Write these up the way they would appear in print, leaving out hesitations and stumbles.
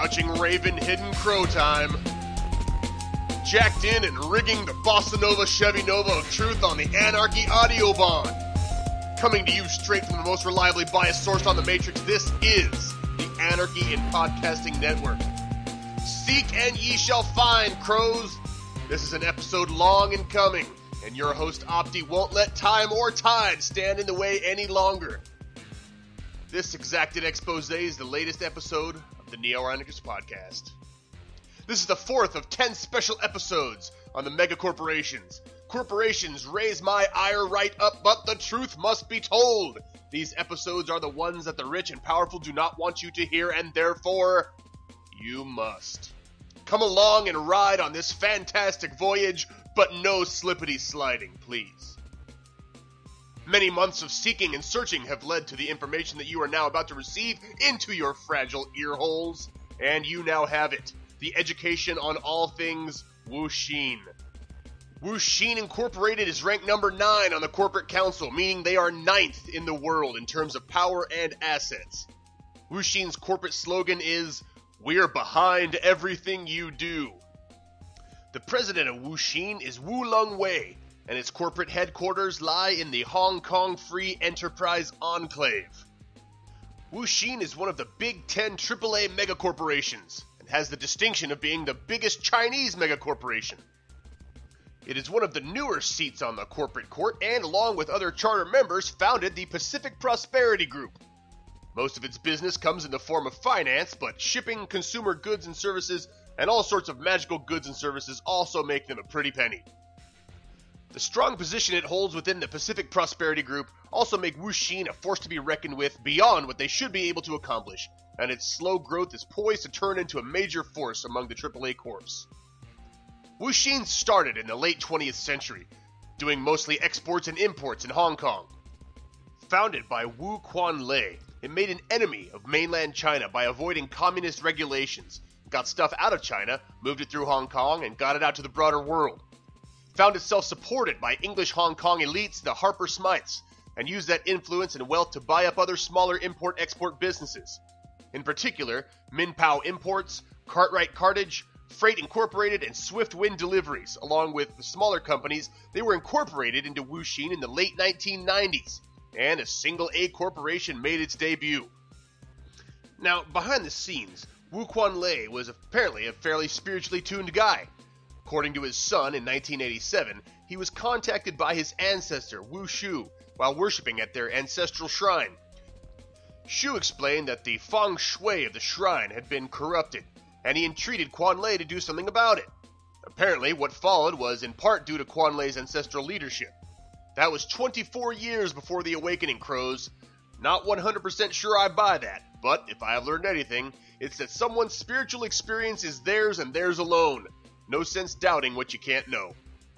Crouching Raven, Hidden Crow time. Jacked in and rigging the Bossa Nova Chevy Nova of truth on the Anarchy Audio Bond. Coming to you straight from the most reliably biased source on the Matrix, this is the Anarchy in Podcasting Network. Seek and ye shall find, crows. This is an episode long in coming, and your host Opti won't let time or tide stand in the way any longer. This exacted expose is the latest episode of the Neo Anarchist Podcast. This is the fourth of 10 special episodes on the mega corporations. Corporations raise my ire right up, but the truth must be told. These episodes are the ones that the rich and powerful do not want you to hear, and therefore, you must. Come along and ride on this fantastic voyage, but no slippity sliding, please. Many months of seeking and searching have led to the information that you are now about to receive into your fragile ear holes, and you now have it. The education on all things Wuxin. Wuxin Incorporated is ranked number 9 on the corporate council, meaning they are 9th in the world in terms of power and assets. Wuxin's corporate slogan is, "We're behind everything you do." The president of Wuxin is Wu Longwei, and its corporate headquarters lie in the Hong Kong Free Enterprise Enclave. Wuxin is one of the Big 10 AAA megacorporations, and has the distinction of being the biggest Chinese megacorporation. It is one of the newer seats on the corporate court, and along with other charter members, founded the Pacific Prosperity Group. Most of its business comes in the form of finance, but shipping, consumer goods and services, and all sorts of magical goods and services also make them a pretty penny. The strong position it holds within the Pacific Prosperity Group also make Wuxin a force to be reckoned with beyond what they should be able to accomplish, and its slow growth is poised to turn into a major force among the AAA corps. Wuxin started in the late 20th century, doing mostly exports and imports in Hong Kong. Founded by Wu Quanlei, it made an enemy of mainland China by avoiding communist regulations, got stuff out of China, moved it through Hong Kong, and got it out to the broader world. Found itself supported by English Hong Kong elites, the Harper Smythes, and used that influence and wealth to buy up other smaller import-export businesses. In particular, Minpao Imports, Cartwright Cartage, Freight Incorporated, and Swift Wind Deliveries. Along with the smaller companies, they were incorporated into Wuxin in the late 1990s, and a single A corporation made its debut. Now, behind the scenes, Wu Quanlei was apparently a fairly spiritually tuned guy. According to his son, in 1987, he was contacted by his ancestor, Wu Shu, while worshipping at their ancestral shrine. Shu explained that the feng shui of the shrine had been corrupted, and he entreated Quanlei to do something about it. Apparently, what followed was in part due to Quanlei's ancestral leadership. That was 24 years before the Awakening, crows. Not 100% sure I buy that, but if I have learned anything, it's that someone's spiritual experience is theirs and theirs alone. No sense doubting what you can't know.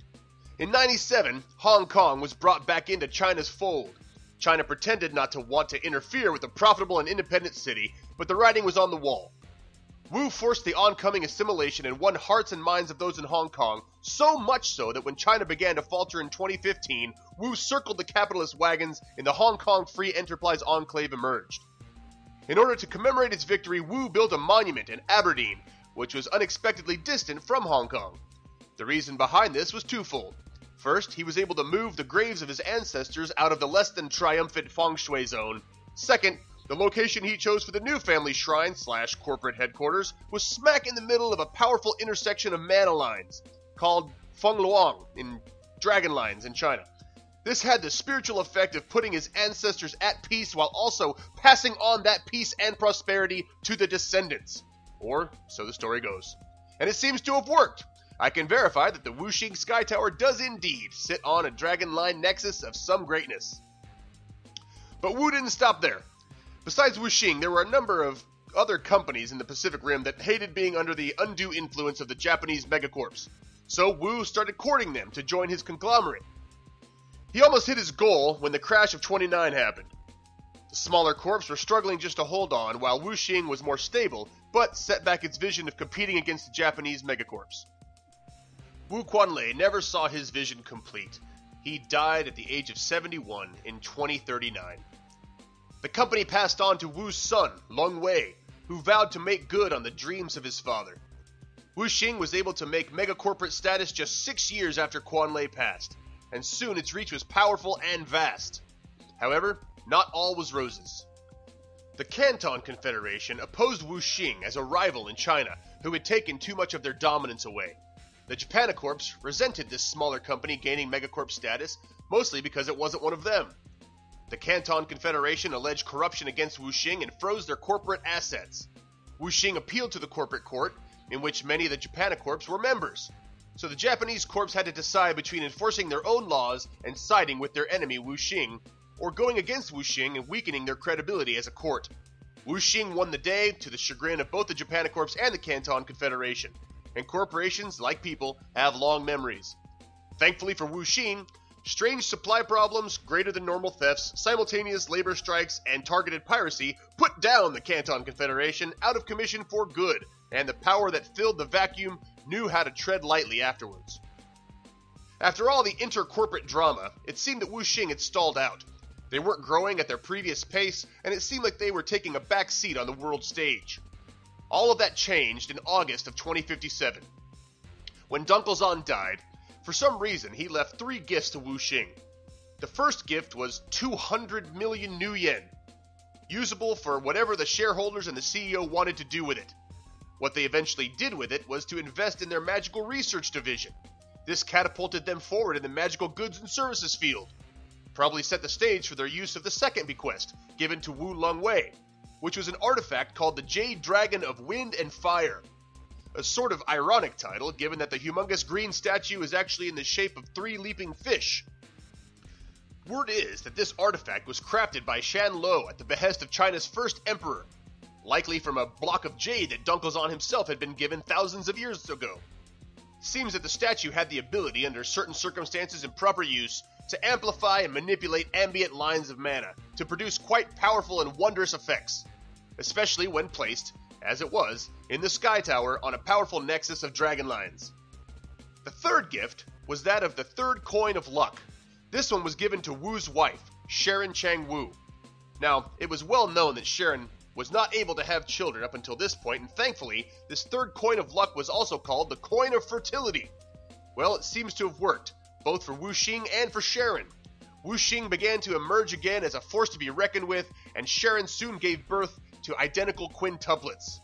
In 97, Hong Kong was brought back into China's fold. China pretended not to want to interfere with a profitable and independent city, but the writing was on the wall. Wu forced the oncoming assimilation and won hearts and minds of those in Hong Kong, so much so that when China began to falter in 2015, Wu circled the capitalist wagons and the Hong Kong Free Enterprise Enclave emerged. In order to commemorate its victory, Wu built a monument in Aberdeen, which was unexpectedly distant from Hong Kong. The reason behind this was twofold. First, he was able to move the graves of his ancestors out of the less than triumphant feng shui zone. Second, the location he chose for the new family shrine / corporate headquarters was smack in the middle of a powerful intersection of mana lines, called Fengluang in Dragon Lines in China. This had the spiritual effect of putting his ancestors at peace while also passing on that peace and prosperity to the descendants. Or, so the story goes. And it seems to have worked. I can verify that the Wuxin Sky Tower does indeed sit on a Dragon Line nexus of some greatness. But Wu didn't stop there. Besides Wuxin, there were a number of other companies in the Pacific Rim that hated being under the undue influence of the Japanese megacorps. So Wu started courting them to join his conglomerate. He almost hit his goal when the crash of 29 happened. The smaller corps were struggling just to hold on, while Wuxin was more stable, but set back its vision of competing against the Japanese megacorps. Wu Quanlei never saw his vision complete. He died at the age of 71 in 2039. The company passed on to Wu's son, Long Wei, who vowed to make good on the dreams of his father. Wuxing was able to make megacorporate status just 6 years after Quanlei passed, and soon its reach was powerful and vast. However, not all was roses. The Canton Confederation opposed Wuxing as a rival in China who had taken too much of their dominance away. The Japanacorps resented this smaller company gaining megacorp status, mostly because it wasn't one of them. The Canton Confederation alleged corruption against Wuxing and froze their corporate assets. Wuxing appealed to the corporate court, in which many of the Japanacorps were members. So the Japanese corps had to decide between enforcing their own laws and siding with their enemy Wuxing, or going against Wuxing and weakening their credibility as a court. Wuxing won the day to the chagrin of both the Japanacorps and the Canton Confederation, and corporations, like people, have long memories. Thankfully for Wuxing, strange supply problems, greater than normal thefts, simultaneous labor strikes, and targeted piracy put down the Canton Confederation out of commission for good, and the power that filled the vacuum knew how to tread lightly afterwards. After all the inter-corporate drama, it seemed that Wuxing had stalled out. They weren't growing at their previous pace, and it seemed like they were taking a back seat on the world stage. All of that changed in August of 2057. When Dunkelzahn died, for some reason he left 3 gifts to Wuxing. The first gift was 200 million new yen, usable for whatever the shareholders and the CEO wanted to do with it. What they eventually did with it was to invest in their magical research division. This catapulted them forward in the magical goods and services field. Probably set the stage for their use of the second bequest, given to Wu Longwei, which was an artifact called the Jade Dragon of Wind and Fire. A sort of ironic title, given that the humongous green statue is actually in the shape of 3 leaping fish. Word is that this artifact was crafted by Shan Lo at the behest of China's first emperor, likely from a block of jade that Dunkelzahn himself had been given thousands of years ago. Seems that the statue had the ability, under certain circumstances and proper use, to amplify and manipulate ambient lines of mana to produce quite powerful and wondrous effects, especially when placed, as it was, in the Sky Tower on a powerful nexus of dragon lines. The third gift was that of the third coin of luck. This one was given to Wu's wife, Sharon Chang Wu. Now, it was well known that Sharon was not able to have children up until this point, and thankfully, this third coin of luck was also called the Coin of Fertility. Well, it seems to have worked, both for Wuxing and for Sharon. Wuxing began to emerge again as a force to be reckoned with, and Sharon soon gave birth to identical quintuplets.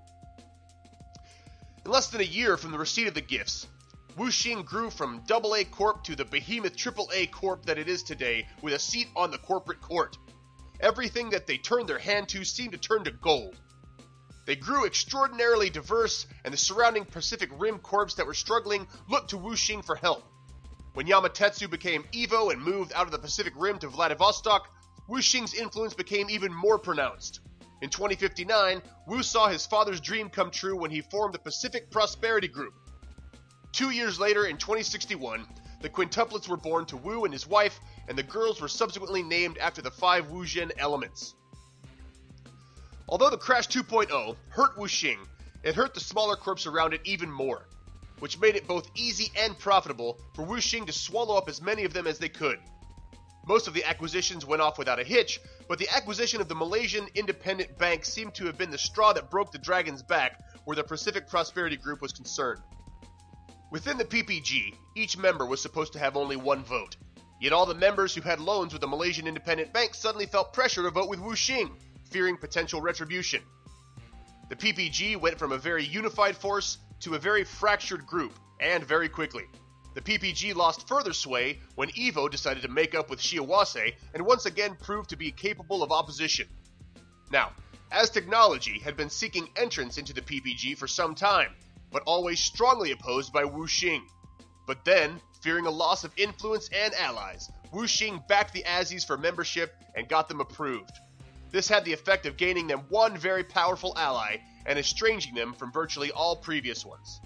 In less than a year from the receipt of the gifts, Wuxing grew from AA Corp to the behemoth AAA Corp that it is today, with a seat on the corporate court. Everything that they turned their hand to seemed to turn to gold. They grew extraordinarily diverse, and the surrounding Pacific Rim corps that were struggling looked to Wuxing for help. When Yamatetsu became Evo and moved out of the Pacific Rim to Vladivostok, Wuxing's influence became even more pronounced. In 2059, Wu saw his father's dream come true when he formed the Pacific Prosperity Group. 2 years later, in 2061, the quintuplets were born to Wu and his wife, and the girls were subsequently named after the 5 Wuzhen elements. Although the Crash 2.0 hurt Wuxing, it hurt the smaller corps around it even more, which made it both easy and profitable for Wuxing to swallow up as many of them as they could. Most of the acquisitions went off without a hitch, but the acquisition of the Malaysian Independent Bank seemed to have been the straw that broke the dragon's back where the Pacific Prosperity Group was concerned. Within the PPG, each member was supposed to have only 1 vote. Yet all the members who had loans with the Malaysian Independent Bank suddenly felt pressure to vote with Wuxing, fearing potential retribution. The PPG went from a very unified force to a very fractured group, and very quickly. The PPG lost further sway when Evo decided to make up with Shiawase and once again proved to be capable of opposition. Now, as technology had been seeking entrance into the PPG for some time, but always strongly opposed by Wuxing. But then, fearing a loss of influence and allies, Wuxing backed the Azis for membership and got them approved. This had the effect of gaining them one very powerful ally and estranging them from virtually all previous ones.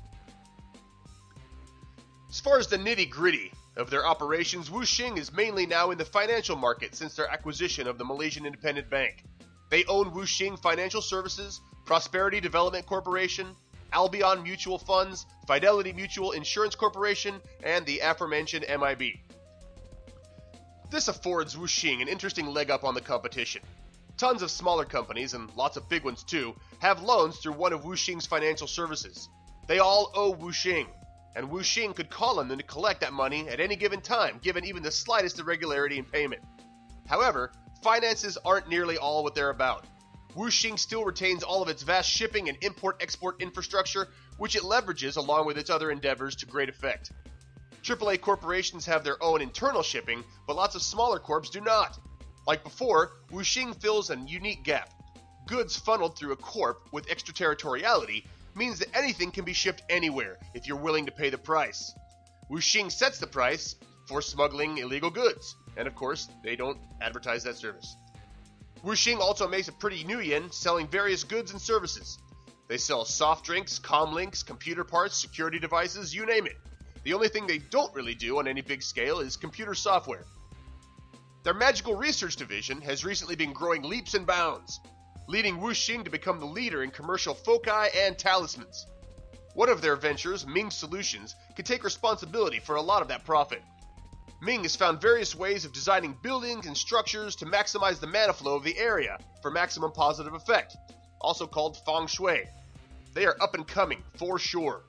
As far as the nitty-gritty of their operations, Wuxing is mainly now in the financial market since their acquisition of the Malaysian Independent Bank. They own Wuxing Financial Services, Prosperity Development Corporation, Albion Mutual Funds, Fidelity Mutual Insurance Corporation, and the aforementioned MIB. This affords Wuxing an interesting leg up on the competition. Tons of smaller companies, and lots of big ones too, have loans through one of Wuxing's financial services. They all owe Wuxing, and Wuxing could call on them to collect that money at any given time, given even the slightest irregularity in payment. However, finances aren't nearly all what they're about. Wuxing still retains all of its vast shipping and import-export infrastructure, which it leverages along with its other endeavors to great effect. AAA corporations have their own internal shipping, but lots of smaller corps do not. Like before, Wuxing fills a unique gap. Goods funneled through a corp with extraterritoriality means that anything can be shipped anywhere if you're willing to pay the price. Wuxing sets the price for smuggling illegal goods, and of course, they don't advertise that service. Wuxing also makes a pretty nuyen selling various goods and services. They sell soft drinks, comlinks, computer parts, security devices, you name it. The only thing they don't really do on any big scale is computer software. Their magical research division has recently been growing leaps and bounds, leading Wuxing to become the leader in commercial foci and talismans. One of their ventures, Ming Solutions, can take responsibility for a lot of that profit. Ming has found various ways of designing buildings and structures to maximize the mana flow of the area for maximum positive effect, also called feng shui. They are up and coming, for sure.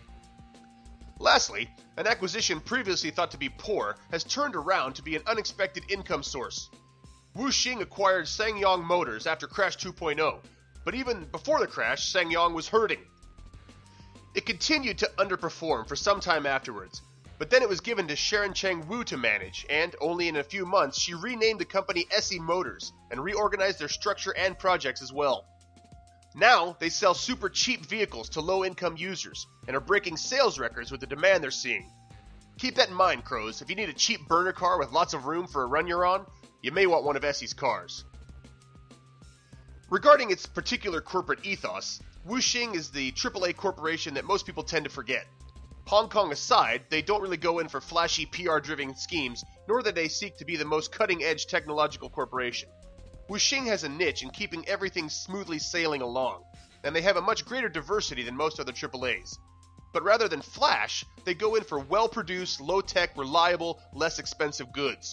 Lastly, an acquisition previously thought to be poor has turned around to be an unexpected income source. Wuxing acquired SsangYong Motors after Crash 2.0, but even before the crash, SsangYong was hurting. It continued to underperform for some time afterwards, but then it was given to Sharon Cheng Wu to manage, and only in a few months she renamed the company SE Motors and reorganized their structure and projects as well. Now, they sell super cheap vehicles to low-income users and are breaking sales records with the demand they're seeing. Keep that in mind, Crows. If you need a cheap burner car with lots of room for a run you're on, you may want one of Essie's cars. Regarding its particular corporate ethos, Wuxing is the AAA corporation that most people tend to forget. Hong Kong aside, they don't really go in for flashy PR-driven schemes, nor do they seek to be the most cutting-edge technological corporation. Wuxing has a niche in keeping everything smoothly sailing along, and they have a much greater diversity than most other AAAs. But rather than flash, they go in for well-produced, low-tech, reliable, less expensive goods.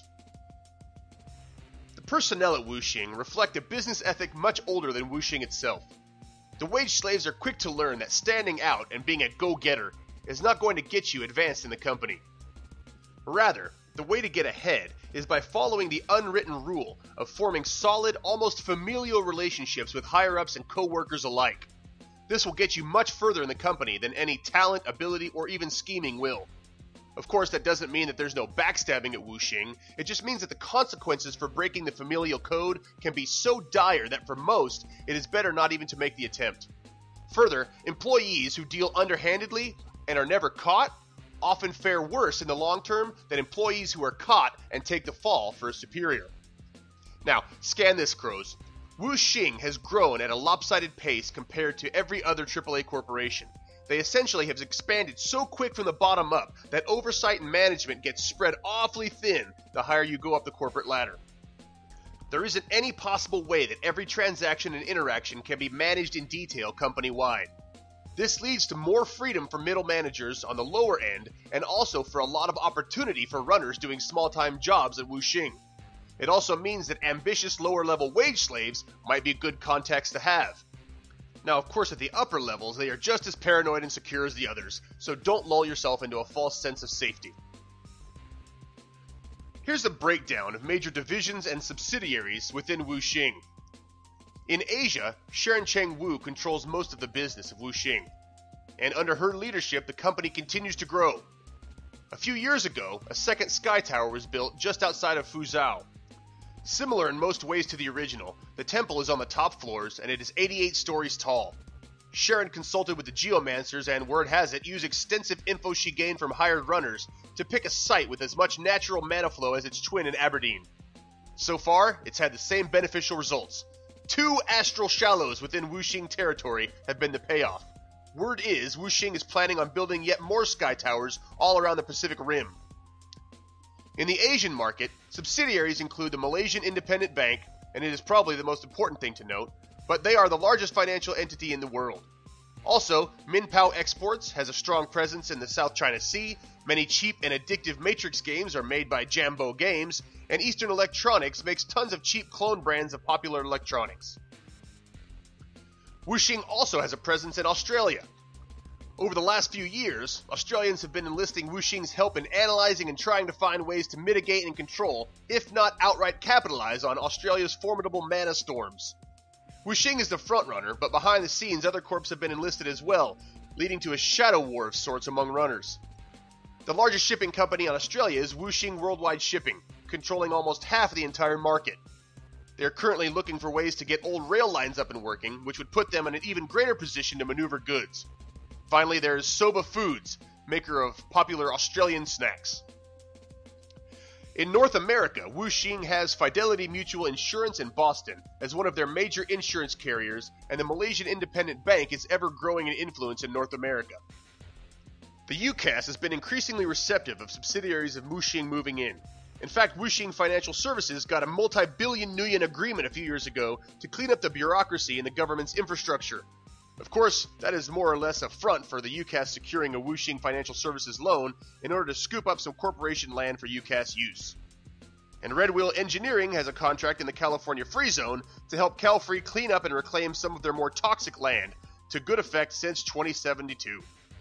The personnel at Wuxing reflect a business ethic much older than Wuxing itself. The wage slaves are quick to learn that standing out and being a go-getter is not going to get you advanced in the company. Rather, the way to get ahead is by following the unwritten rule of forming solid, almost familial relationships with higher-ups and co-workers alike. This will get you much further in the company than any talent, ability, or even scheming will. Of course, that doesn't mean that there's no backstabbing at Wuxing. It just means that the consequences for breaking the familial code can be so dire that for most, it is better not even to make the attempt. Further, employees who deal underhandedly and are never caught often fare worse in the long term than employees who are caught and take the fall for a superior. Now, scan this, Crows. Wuxing has grown at a lopsided pace compared to every other AAA corporation. They essentially have expanded so quick from the bottom up that oversight and management gets spread awfully thin the higher you go up the corporate ladder. There isn't any possible way that every transaction and interaction can be managed in detail company-wide. This leads to more freedom for middle managers on the lower end and also for a lot of opportunity for runners doing small-time jobs at Wuxing. It also means that ambitious lower-level wage slaves might be good contacts to have. Now, of course, at the upper levels, they are just as paranoid and secure as the others, so don't lull yourself into a false sense of safety. Here's a breakdown of major divisions and subsidiaries within Wuxing. In Asia, Sharon Cheng Wu controls most of the business of Wuxing, and under her leadership, the company continues to grow. A few years ago, a second sky tower was built just outside of Fuzhou. Similar in most ways to the original, the temple is on the top floors and it is 88 stories tall. Sharon consulted with the geomancers and, word has it, used extensive info she gained from hired runners to pick a site with as much natural mana flow as its twin in Aberdeen. So far, it's had the same beneficial results. 2 astral shallows within Wuxing territory have been the payoff. Word is, Wuxing is planning on building yet more sky towers all around the Pacific Rim. In the Asian market, subsidiaries include the Malaysian Independent Bank, and it is probably the most important thing to note, but they are the largest financial entity in the world. Also, Minpao Exports has a strong presence in the South China Sea, many cheap and addictive Matrix games are made by Jambo Games, and Eastern Electronics makes tons of cheap clone brands of popular electronics. Wuxing also has a presence in Australia. Over the last few years, Australians have been enlisting Wuxing's help in analyzing and trying to find ways to mitigate and control, if not outright capitalize on Australia's formidable mana storms. Wuxing is the frontrunner, but behind the scenes other corps have been enlisted as well, leading to a shadow war of sorts among runners. The largest shipping company in Australia is Wuxing Worldwide Shipping, controlling almost half of the entire market. They are currently looking for ways to get old rail lines up and working, which would put them in an even greater position to maneuver goods. Finally, there is Soba Foods, maker of popular Australian snacks. In North America, Wuxing has Fidelity Mutual Insurance in Boston as one of their major insurance carriers, and the Malaysian Independent Bank is ever growing in influence in North America. The UCAS has been increasingly receptive of subsidiaries of Wuxing moving in. In fact, Wuxing Financial Services got a multi-billion nuyen agreement a few years ago to clean up the bureaucracy in the government's infrastructure. Of course, that is more or less a front for the UCAS securing a Wuxing Financial Services loan in order to scoop up some corporation land for UCAS use. And Red Wheel Engineering has a contract in the California Free Zone to help CalFree clean up and reclaim some of their more toxic land, to good effect since 2072.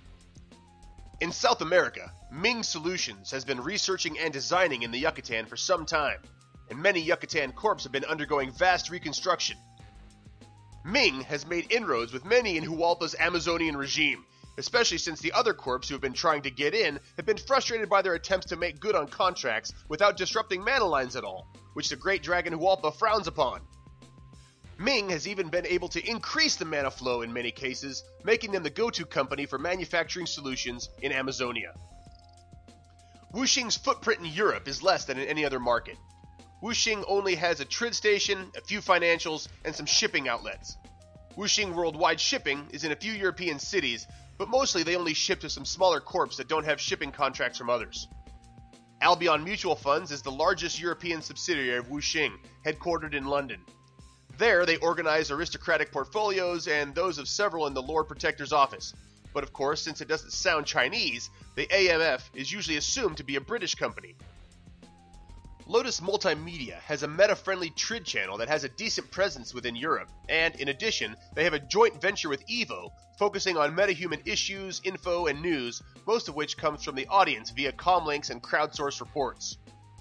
In South America, Ming Solutions has been researching and designing in the Yucatan for some time, and many Yucatan corps have been undergoing vast reconstruction. Ming has made inroads with many in Hualpa's Amazonian regime, especially since the other corps who have been trying to get in have been frustrated by their attempts to make good on contracts without disrupting mana lines at all, which the Great Dragon Hualpa frowns upon. Ming has even been able to increase the mana flow in many cases, making them the go-to company for manufacturing solutions in Amazonia. Wuxing's footprint in Europe is less than in any other market. Wuxing only has a trade station, a few financials, and some shipping outlets. Wuxing Worldwide Shipping is in a few European cities, but mostly they only ship to some smaller corps that don't have shipping contracts from others. Albion Mutual Funds is the largest European subsidiary of Wuxing, headquartered in London. There, they organize aristocratic portfolios and those of several in the Lord Protector's office. But of course, since it doesn't sound Chinese, the AMF is usually assumed to be a British company. Lotus Multimedia has a meta-friendly TRID channel that has a decent presence within Europe, and in addition, they have a joint venture with Evo, focusing on meta-human issues, info, and news, most of which comes from the audience via comlinks and crowdsourced reports.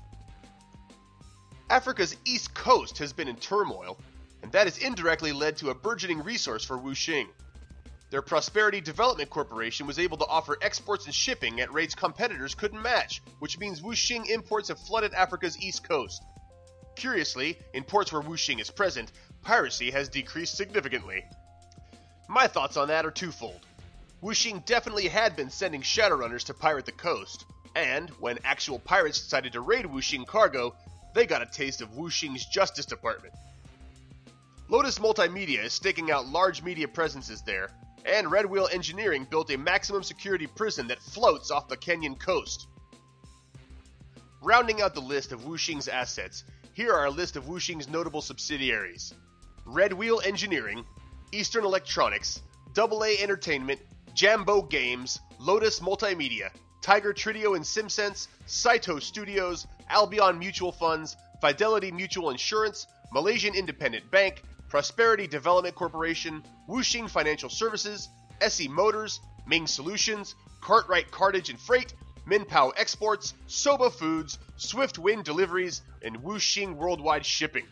Africa's east coast has been in turmoil, and that has indirectly led to a burgeoning resource for Wuxing. Their Prosperity Development Corporation was able to offer exports and shipping at rates competitors couldn't match, which means Wuxing imports have flooded Africa's east coast. Curiously, in ports where Wuxing is present, piracy has decreased significantly. My thoughts on that are twofold. Wuxing definitely had been sending Shadowrunners to pirate the coast, and when actual pirates decided to raid Wuxing cargo, they got a taste of Wuxing's Justice Department. Lotus Multimedia is staking out large media presences there, and Red Wheel Engineering built a maximum security prison that floats off the Kenyan coast. Rounding out the list of Wuxing's assets, here are a list of Wuxing's notable subsidiaries: Red Wheel Engineering, Eastern Electronics, AA Entertainment, Jambo Games, Lotus Multimedia, Tiger Tridio and SimSense, Saito Studios, Albion Mutual Funds, Fidelity Mutual Insurance, Malaysian Independent Bank, Prosperity Development Corporation, Wuxing Financial Services, SE Motors, Ming Solutions, Cartwright Cartage and Freight, Minpao Exports, Soba Foods, Swift Wind Deliveries, and Wuxing Worldwide Shipping.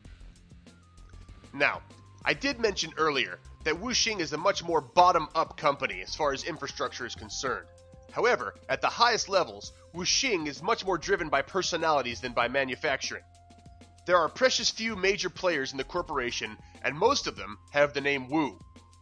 Now, I did mention earlier that Wuxing is a much more bottom-up company as far as infrastructure is concerned. However, at the highest levels, Wuxing is much more driven by personalities than by manufacturing. There are precious few major players in the corporation, and most of them have the name Wu.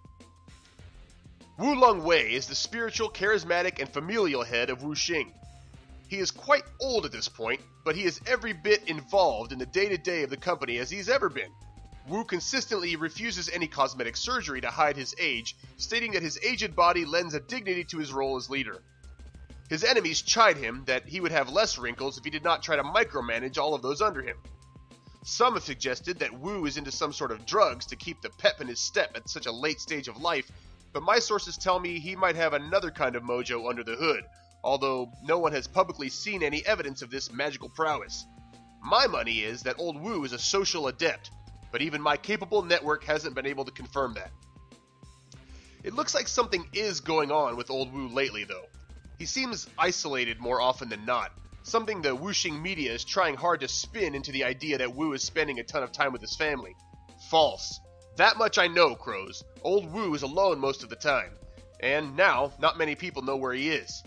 Wu Longwei is the spiritual, charismatic, and familial head of Wuxing. He is quite old at this point, but he is every bit involved in the day-to-day of the company as he's ever been. Wu consistently refuses any cosmetic surgery to hide his age, stating that his aged body lends a dignity to his role as leader. His enemies chide him that he would have less wrinkles if he did not try to micromanage all of those under him. Some have suggested that Wu is into some sort of drugs to keep the pep in his step at such a late stage of life, but my sources tell me he might have another kind of mojo under the hood, although no one has publicly seen any evidence of this magical prowess. My money is that old Wu is a social adept, but even my capable network hasn't been able to confirm that. It looks like something is going on with old Wu lately, though. He seems isolated more often than not, something the Wuxing media is trying hard to spin into the idea that Wu is spending a ton of time with his family. False. That much I know, Crows. Old Wu is alone most of the time, and now not many people know where he is.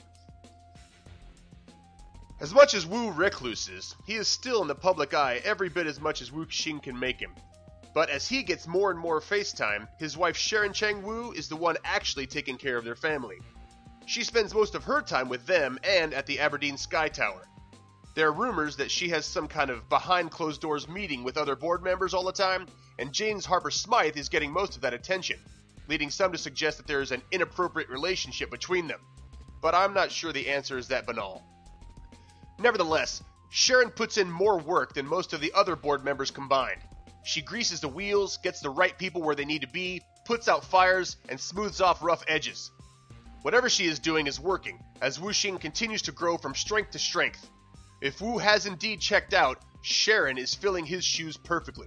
As much as Wu recluses, he is still in the public eye every bit as much as Wuxing can make him. But as he gets more and more face time, his wife Sharon Chang Wu is the one actually taking care of their family. She spends most of her time with them and at the Aberdeen Sky Tower. There are rumors that she has some kind of behind-closed-doors meeting with other board members all the time, and James Harper Smythe is getting most of that attention, leading some to suggest that there is an inappropriate relationship between them. But I'm not sure the answer is that banal. Nevertheless, Sharon puts in more work than most of the other board members combined. She greases the wheels, gets the right people where they need to be, puts out fires, and smooths off rough edges. Whatever she is doing is working, as Wuxing continues to grow from strength to strength. If Wu has indeed checked out, Sharon is filling his shoes perfectly.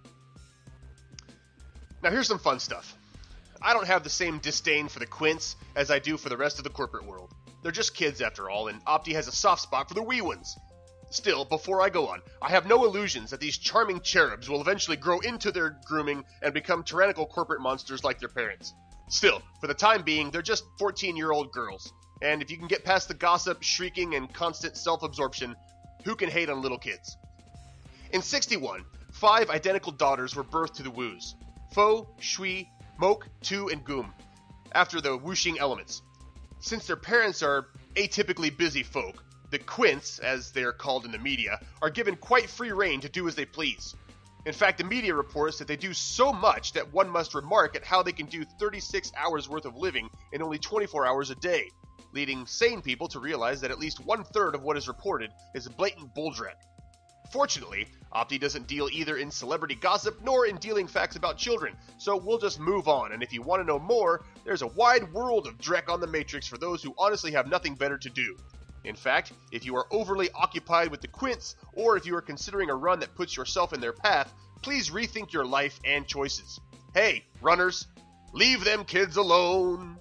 Now here's some fun stuff. I don't have the same disdain for the Quints as I do for the rest of the corporate world. They're just kids after all, and Opti has a soft spot for the wee ones. Still, before I go on, I have no illusions that these charming cherubs will eventually grow into their grooming and become tyrannical corporate monsters like their parents. Still, for the time being, they're just 14-year-old girls. And if you can get past the gossip, shrieking, and constant self-absorption, who can hate on little kids? In 61, 5 identical daughters were birthed to the Wus: Fo, Shui, Mok, Tu, and Gum, after the Wuxing elements. Since their parents are atypically busy folk, the Quints, as they are called in the media, are given quite free rein to do as they please. In fact, the media reports that they do so much that one must remark at how they can do 36 hours worth of living in only 24 hours a day, leading sane people to realize that at least 1/3 of what is reported is blatant bulldrag. Fortunately, Opti doesn't deal either in celebrity gossip nor in dealing facts about children, so we'll just move on, and if you want to know more, there's a wide world of Drek on the Matrix for those who honestly have nothing better to do. In fact, if you are overly occupied with the Quints, or if you are considering a run that puts yourself in their path, please rethink your life and choices. Hey, runners, leave them kids alone!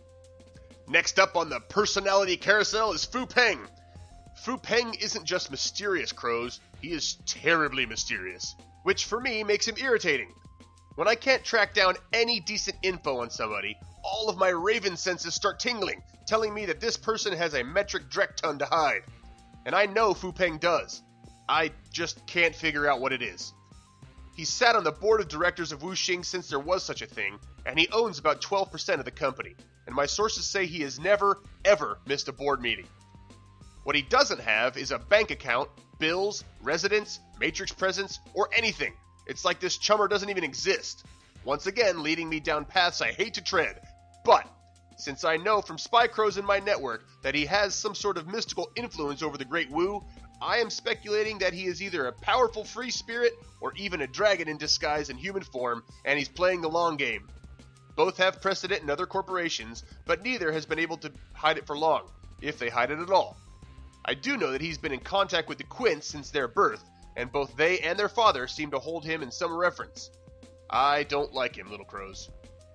Next up on the personality carousel is Fu Peng. Fu Peng isn't just mysterious, Crows, he is terribly mysterious, which for me makes him irritating. When I can't track down any decent info on somebody, all of my raven senses start tingling, telling me that this person has a metric Drek ton to hide. And I know Fu Peng does. I just can't figure out what it is. He's sat on the board of directors of Wuxing since there was such a thing, and he owns about 12% of the company, and my sources say he has never, ever missed a board meeting. What he doesn't have is a bank account, bills, residence, matrix presence, or anything. It's like this chummer doesn't even exist. Once again, leading me down paths I hate to tread. But, since I know from spy crows in my network that he has some sort of mystical influence over the Great Wu, I am speculating that he is either a powerful free spirit or even a dragon in disguise in human form, and he's playing the long game. Both have precedent in other corporations, but neither has been able to hide it for long, if they hide it at all. I do know that he's been in contact with the Quints since their birth, and both they and their father seem to hold him in some reverence. I don't like him, little crows.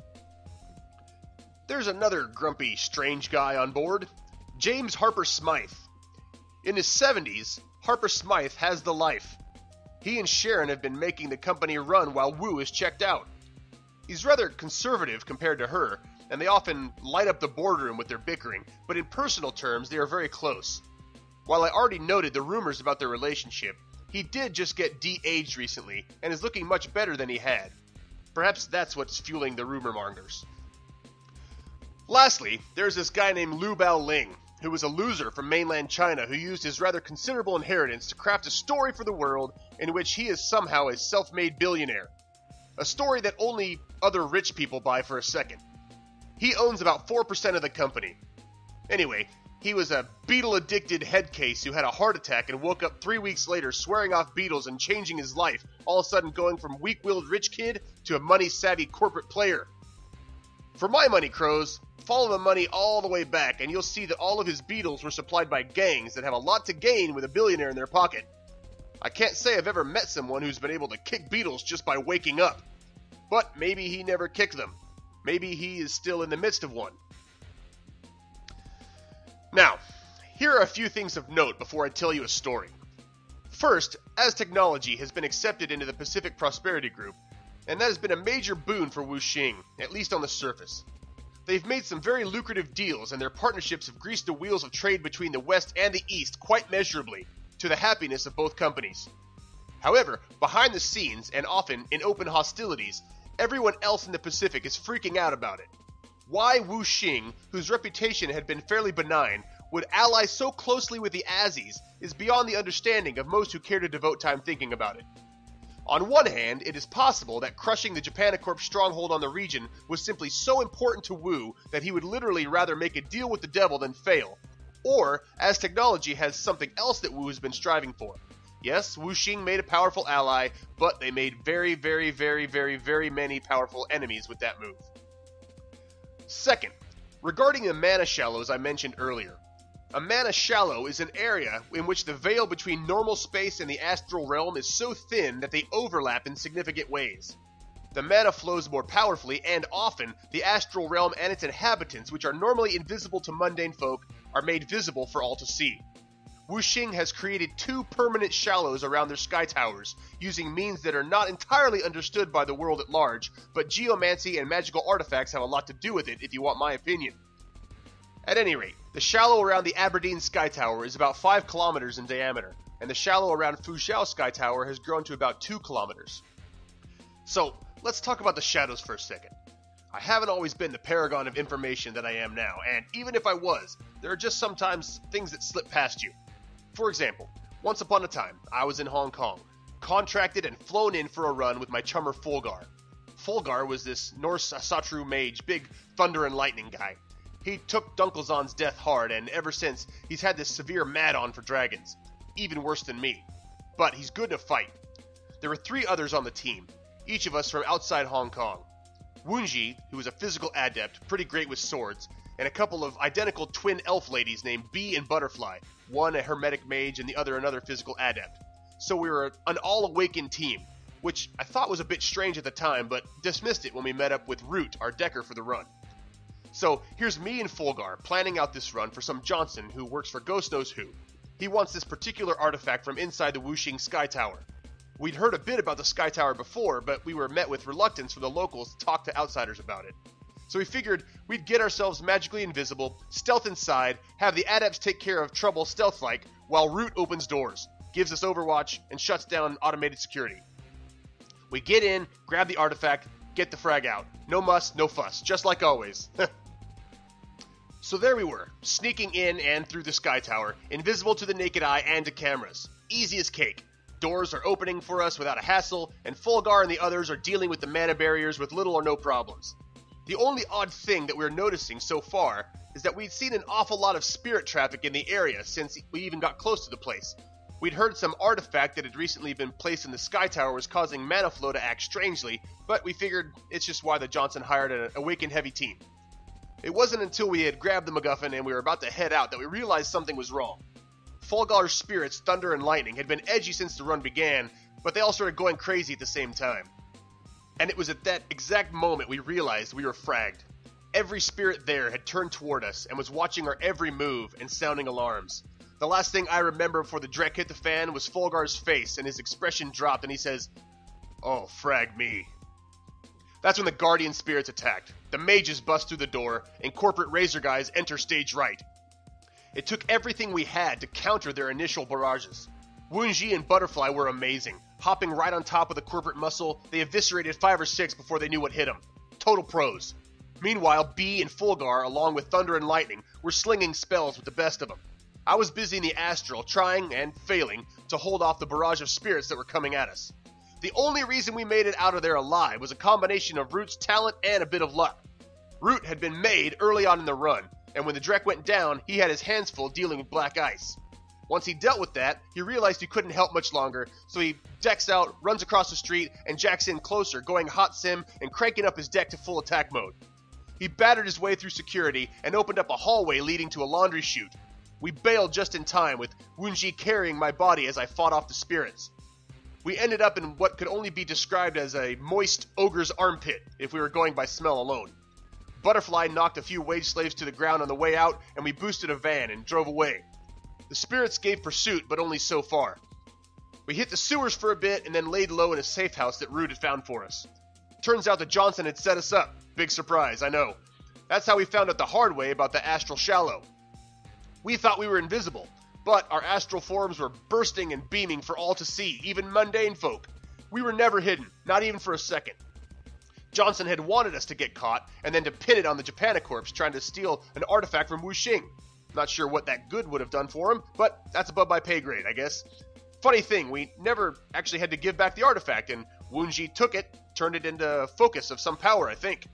There's another grumpy, strange guy on board, James Harper Smythe. In his 70s, Harper Smythe has the life. He and Sharon have been making the company run while Wu is checked out. He's rather conservative compared to her, and they often light up the boardroom with their bickering, but in personal terms they are very close. While I already noted the rumors about their relationship, he did just get de-aged recently and is looking much better than he had. Perhaps that's what's fueling the rumor mongers. Lastly, there's this guy named Lu Bao Ling, who was a loser from mainland China who used his rather considerable inheritance to craft a story for the world in which he is somehow a self-made billionaire. A story that only other rich people buy for a second. He owns about 4% of the company. Anyway, he was a beetle-addicted head case who had a heart attack and woke up 3 weeks later swearing off beetles and changing his life, all of a sudden going from weak-willed rich kid to a money-savvy corporate player. For my money, Crows, follow the money all the way back and you'll see that all of his beetles were supplied by gangs that have a lot to gain with a billionaire in their pocket. I can't say I've ever met someone who's been able to kick beetles just by waking up. But maybe he never kicked them. Maybe he is still in the midst of one. Now, here are a few things of note before I tell you a story. First, Aztechnology has been accepted into the Pacific Prosperity Group, and that has been a major boon for Wuxing, at least on the surface. They've made some very lucrative deals, and their partnerships have greased the wheels of trade between the West and the East quite measurably, to the happiness of both companies. However, behind the scenes, and often in open hostilities, everyone else in the Pacific is freaking out about it. Why Wuxing, whose reputation had been fairly benign, would ally so closely with the Azis is beyond the understanding of most who care to devote time thinking about it. On one hand, it is possible that crushing the Japanicorp stronghold on the region was simply so important to Wu that he would literally rather make a deal with the devil than fail. Or, Aztechnology has something else that Wu has been striving for. Yes, Wuxing made a powerful ally, but they made very, very, very, very, very many powerful enemies with that move. Second, regarding the mana shallows I mentioned earlier. A mana shallow is an area in which the veil between normal space and the astral realm is so thin that they overlap in significant ways. The mana flows more powerfully, and often, the astral realm and its inhabitants, which are normally invisible to mundane folk, are made visible for all to see. Wuxing has created 2 permanent shallows around their sky towers, using means that are not entirely understood by the world at large, but geomancy and magical artifacts have a lot to do with it, if you want my opinion. At any rate, the shallow around the Aberdeen Sky Tower is about 5 kilometers in diameter, and the shallow around Fuzhou Sky Tower has grown to about 2 kilometers. So, let's talk about the shadows for a second. I haven't always been the paragon of information that I am now, and even if I was, there are just sometimes things that slip past you. For example, once upon a time, I was in Hong Kong, contracted and flown in for a run with my chummer Fulgar. Fulgar was this Norse Asatru mage, big thunder and lightning guy. He took Dunkelzahn's death hard, and ever since, he's had this severe mad-on for dragons. Even worse than me. But he's good to fight. There were 3 others on the team, each of us from outside Hong Kong. Wunji, who was a physical adept, pretty great with swords, and a couple of identical twin elf ladies named Bee and Butterfly, one a hermetic mage and the other another physical adept. So we were an all-awakened team, which I thought was a bit strange at the time, but dismissed it when we met up with Root, our decker for the run. So here's me and Fulgar planning out this run for some Johnson who works for Ghost Knows Who. He wants this particular artifact from inside the Wuxing Sky Tower. We'd heard a bit about the Sky Tower before, but we were met with reluctance from the locals to talk to outsiders about it. So we figured we'd get ourselves magically invisible, stealth inside, have the adepts take care of trouble stealth-like, while Root opens doors, gives us overwatch, and shuts down automated security. We get in, grab the artifact, get the frag out. No muss, no fuss, just like always. So there we were, sneaking in and through the Sky Tower, invisible to the naked eye and to cameras. Easy as cake. Doors are opening for us without a hassle, and Fulgar and the others are dealing with the mana barriers with little or no problems. The only odd thing that we're noticing so far is that we'd seen an awful lot of spirit traffic in the area since we even got close to the place. We'd heard some artifact that had recently been placed in the Sky Tower was causing mana flow to act strangely, but we figured it's just why the Johnson hired an awakened heavy team. It wasn't until we had grabbed the MacGuffin and we were about to head out that we realized something was wrong. Fulgar's spirits, Thunder and Lightning, had been edgy since the run began, but they all started going crazy at the same time. And it was at that exact moment we realized we were fragged. Every spirit there had turned toward us and was watching our every move and sounding alarms. The last thing I remember before the Drek hit the fan was Fulgar's face, and his expression dropped and he says, "Oh, frag me." That's when the Guardian spirits attacked. The mages bust through the door, and corporate razor guys enter stage right. It took everything we had to counter their initial barrages. Wunji and Butterfly were amazing. Hopping right on top of the corporate muscle, they eviscerated 5 or 6 before they knew what hit them. Total pros. Meanwhile, Bee and Fulgar, along with Thunder and Lightning, were slinging spells with the best of them. I was busy in the astral, trying, and failing, to hold off the barrage of spirits that were coming at us. The only reason we made it out of there alive was a combination of Root's talent and a bit of luck. Root had been made early on in the run, and when the Drek went down, he had his hands full dealing with black ice. Once he dealt with that, he realized he couldn't help much longer, so he decks out, runs across the street, and jacks in closer, going hot sim and cranking up his deck to full attack mode. he battered his way through security and opened up a hallway leading to a laundry chute. We bailed just in time, with Wunji carrying my body as I fought off the spirits. We ended up in what could only be described as a moist ogre's armpit if we were going by smell alone. Butterfly knocked a few wage slaves to the ground on the way out, and we boosted a van and drove away. The spirits gave pursuit, but only so far. We hit the sewers for a bit and then laid low in a safe house that Root had found for us. Turns out that Johnson had set us up. Big surprise, I know. That's how we found out the hard way about the astral shallow. We thought we were invisible, but our astral forms were bursting and beaming for all to see, even mundane folk. We were never hidden, not even for a second. Johnson had wanted us to get caught and then to pin it on the Japanicorps trying to steal an artifact from Wuxing. Not sure what that good would have done for him, but that's above my pay grade, I guess. Funny thing, we never actually had to give back the artifact, and Wunji took it, turned it into focus of some power, I think.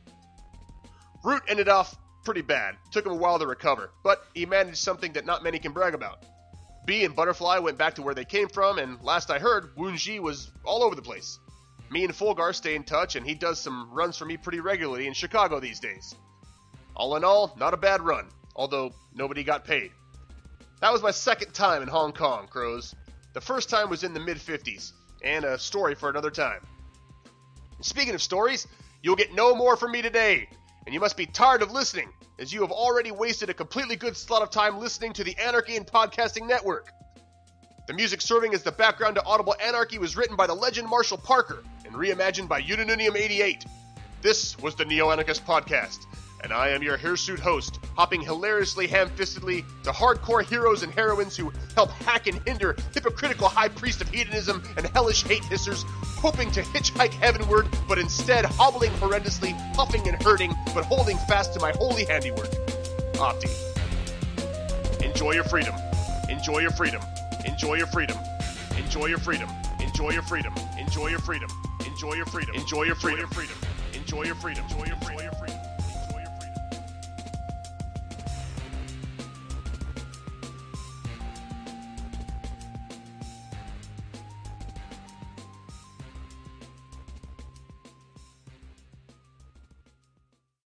Root ended off pretty bad. Took him a while to recover, but he managed something that not many can brag about. Bee and Butterfly went back to where they came from, and last I heard, Wunji was all over the place. Me and Fulgar stay in touch, and he does some runs for me pretty regularly in Chicago these days. All in all, not a bad run, although nobody got paid. That was my second time in Hong Kong, Crows. The first time was in the mid-50s, and a story for another time. And speaking of stories, you'll get no more from me today, and you must be tired of listening, as you have already wasted a completely good slot of time listening to the Anarchy in Podcasting Network. The music serving as the background to Audible Anarchy was written by the legend Marshall Parker and reimagined by Unanunium 88. This was the Neo-Anarchist Podcast, and I am your hirsute host, hopping hilariously ham-fistedly to hardcore heroes and heroines who help hack and hinder hypocritical high priest of hedonism and hellish hate hissers, hoping to hitchhike heavenward, but instead hobbling horrendously, huffing and hurting, but holding fast to my holy handiwork. Opti. Enjoy your freedom. Enjoy your freedom. Enjoy your freedom. Enjoy your freedom. Enjoy your freedom. Enjoy your freedom. Enjoy your freedom. Enjoy your freedom. Enjoy your freedom. Enjoy your freedom. Enjoy your freedom.